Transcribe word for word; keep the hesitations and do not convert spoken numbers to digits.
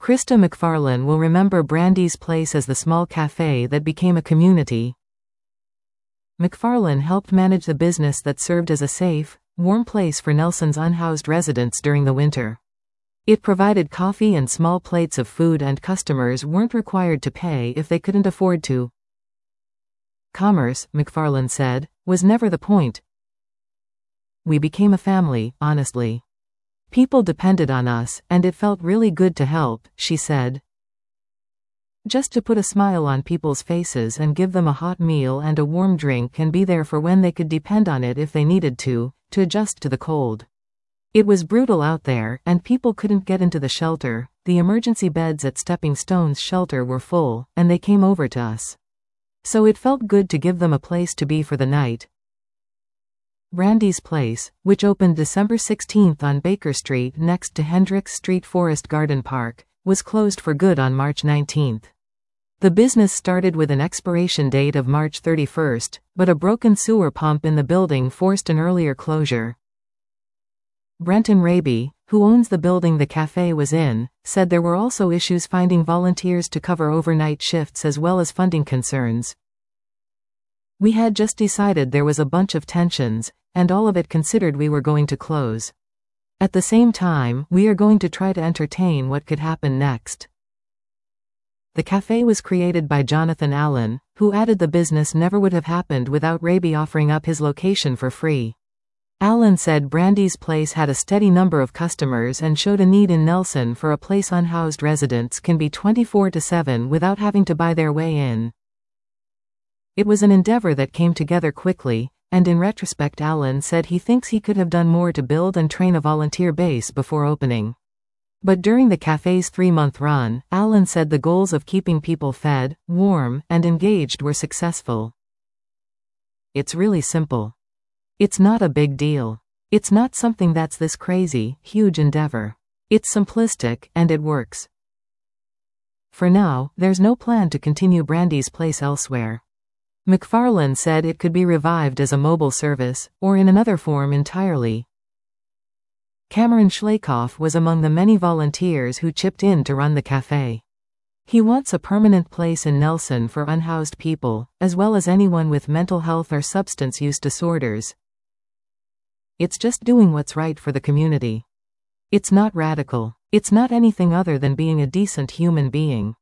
Krista McFarlane will remember Brandy's Place as the small cafe that became a community. McFarlane helped manage the business that served as a safe, warm place for Nelson's unhoused residents during the winter. It provided coffee and small plates of food, and customers weren't required to pay if they couldn't afford to. Commerce, McFarlane said, was never the point. We became a family, honestly. People depended on us, and it felt really good to help, she said. Just to put a smile on people's faces and give them a hot meal and a warm drink and be there for when they could depend on it if they needed to, to adjust to the cold. It was brutal out there, and people couldn't get into the shelter. The emergency beds at Stepping Stones shelter were full, and they came over to us. So it felt good to give them a place to be for the night. Brandy's Place, which opened December sixteenth on Baker Street next to Hendricks Street Forest Garden Park, was closed for good on March nineteenth. The business started with an expiration date of March thirty-first, but a broken sewer pump in the building forced an earlier closure. Brenton Raby, who owns the building the cafe was in, said there were also issues finding volunteers to cover overnight shifts as well as funding concerns. We had just decided there was a bunch of tensions, and all of it considered we were going to close. At the same time, we are going to try to entertain what could happen next. The cafe was created by Jonathan Allen, who added the business never would have happened without Raby offering up his location for free. Allen said Brandy's Place had a steady number of customers and showed a need in Nelson for a place unhoused residents can be twenty-four seven without having to buy their way in. It was an endeavor that came together quickly, and in retrospect Allen said he thinks he could have done more to build and train a volunteer base before opening. But during the cafe's three-month run, Allen said the goals of keeping people fed, warm, and engaged were successful. It's really simple. It's not a big deal. It's not something that's this crazy, huge endeavor. It's simplistic, and it works. For now, there's no plan to continue Brandy's Place elsewhere. McFarlane said it could be revived as a mobile service, or in another form entirely. Cameron Schlakoff was among the many volunteers who chipped in to run the cafe. He wants a permanent place in Nelson for unhoused people, as well as anyone with mental health or substance use disorders. It's just doing what's right for the community. It's not radical. It's not anything other than being a decent human being.